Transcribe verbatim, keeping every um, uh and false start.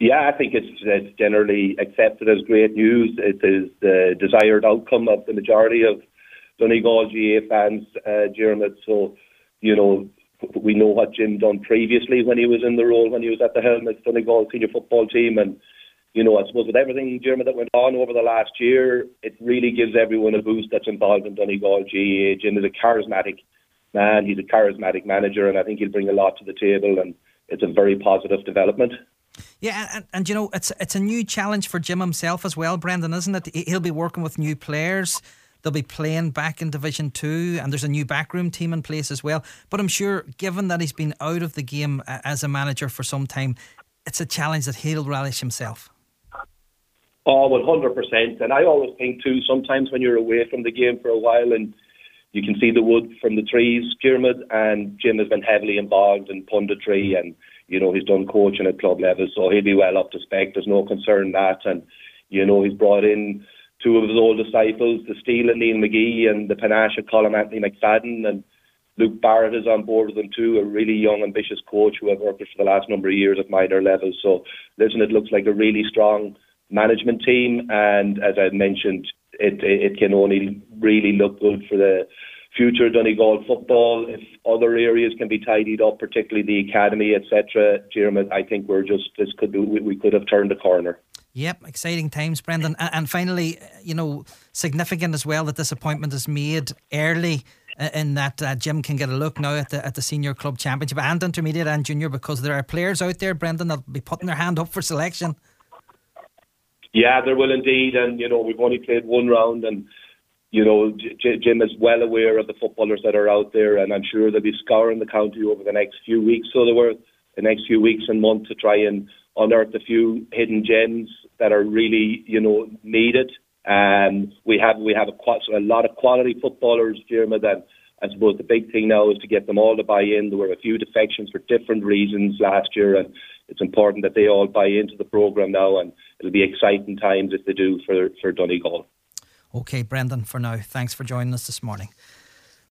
Yeah, I think it's, it's generally accepted as great news. It is the desired outcome of the majority of Donegal G A A fans, uh, Dermot. So, you know, we know what Jim done previously when he was in the role, when he was at the helm of Donegal senior football team. And, you know, I suppose with everything, Dermot, that went on over the last year, it really gives everyone a boost that's involved in Donegal G A A. Jim is a charismatic man. He's a charismatic manager, and I think he'll bring a lot to the table, and it's a very positive development. Yeah, and, and you know, it's it's a new challenge for Jim himself as well, Brendan, isn't it? He'll be working with new players. They'll be playing back in Division two, and there's a new backroom team in place as well. But I'm sure, given that he's been out of the game as a manager for some time, it's a challenge that he'll relish himself. Oh, one hundred percent. And I always think too, sometimes when you're away from the game for a while and you can see the wood from the trees, Dermot, and Jim has been heavily involved in punditry, and you know, he's done coaching at club level, so he'll be well up to spec. There's no concern in that. And, you know, he's brought in two of his old disciples, the Steele and Neil McGee, and the panache of Colin Anthony McFadden, and Luke Barrett is on board with them too, a really young, ambitious coach who I've worked with for the last number of years at minor level. So, listen, it looks like a really strong management team, and as I mentioned, it it can only really look good for the future Donegal football. If other areas can be tidied up, particularly the academy, et cetera, Dermot, I think we're just this could be, we, we could have turned the corner. Yep, exciting times, Brendan. And, and finally, you know, significant as well that this appointment is made early, uh, in that uh, Jim can get a look now at the at the senior club championship and intermediate and junior, because there are players out there, Brendan, that'll be putting their hand up for selection. Yeah, there will indeed, and you know, we've only played one round, and you know, J- Jim is well aware of the footballers that are out there, and I'm sure they'll be scouring the county over the next few weeks. So there were the next few weeks and months to try and unearth a few hidden gems that are really, you know, needed. And we have we have a, a lot of quality footballers, Dermot, and I suppose the big thing now is to get them all to buy in. There were a few defections for different reasons last year, and it's important that they all buy into the programme now, and it'll be exciting times if they do for, for Donegal. OK, Brendan, for now, thanks for joining us this morning.